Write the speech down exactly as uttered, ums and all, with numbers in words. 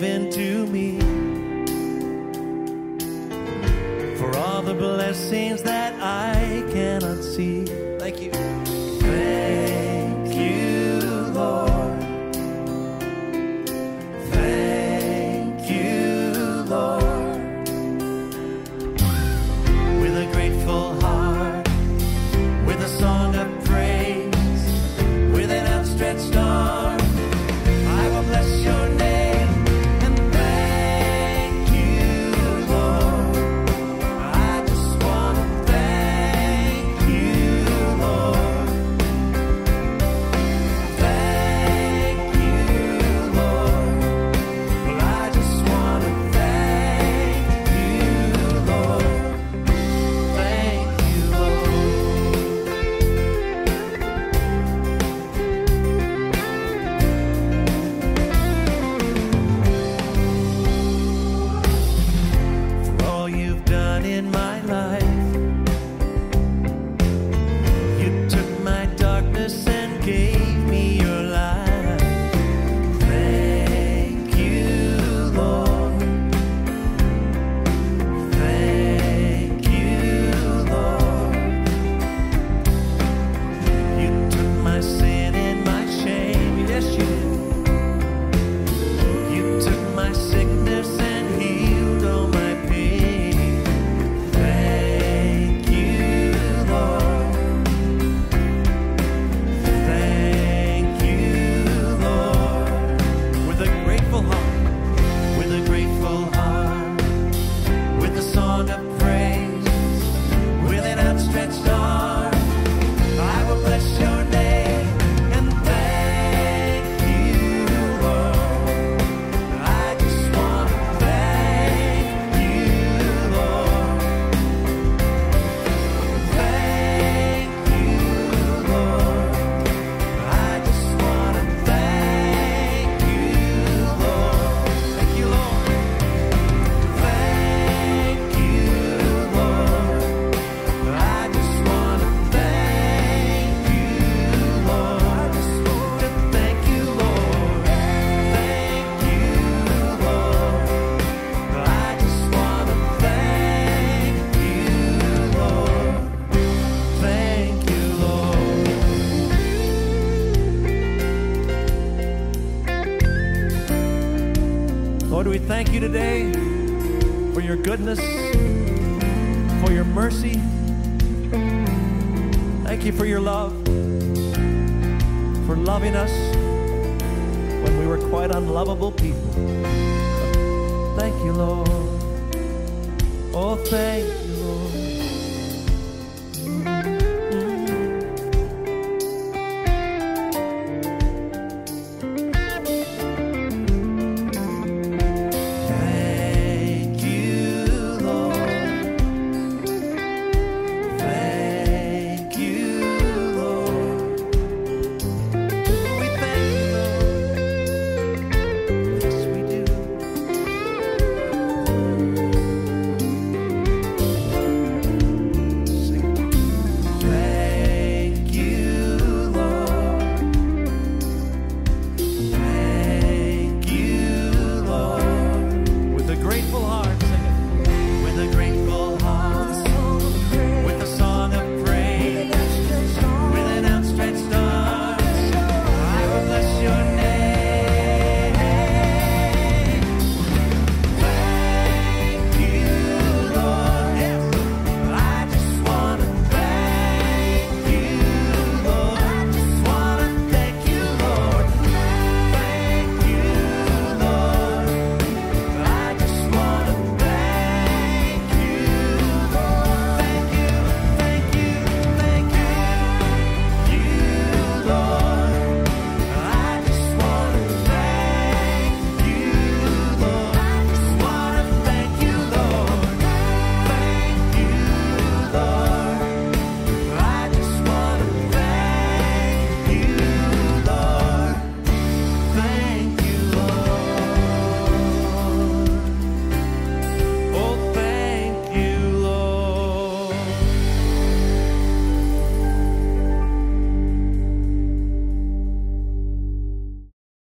given to me, for all the blessings that I cannot see. Thank you. Thank you, Lord. Thank you, Lord. With a grateful heart, with a song of praise, with an outstretched arm, I will bless your name and thank you, Lord. I just want to thank you, Lord. Thank you, Lord. Well, I just want to thank you, Lord. Thank you, for all you've done in my life. You took my darkness and gave me your light. Thank you, Lord. Thank you, Lord. You took my sin and my shame. Yes, you did. You took my sickness and healed all my pain. Thank you, Lord. Thank you, Lord. With a grateful heart, with a grateful heart, with a song of praise, with an outstretched arm, I will bless your name and thank you, Lord. I just want to thank you, Lord. Thank you, Lord. I just want to thank you, Lord. Thank you, Lord. Thank you, Lord. I just want to thank you, Lord. I just want to thank you, Lord. Thank you, Lord. I just want to thank you, Lord. Thank you, Lord. Lord, we thank you today for your goodness, for your mercy. Thank you for your love, for loving us when we were quite unlovable people. Thank you, Lord. Oh, thank you.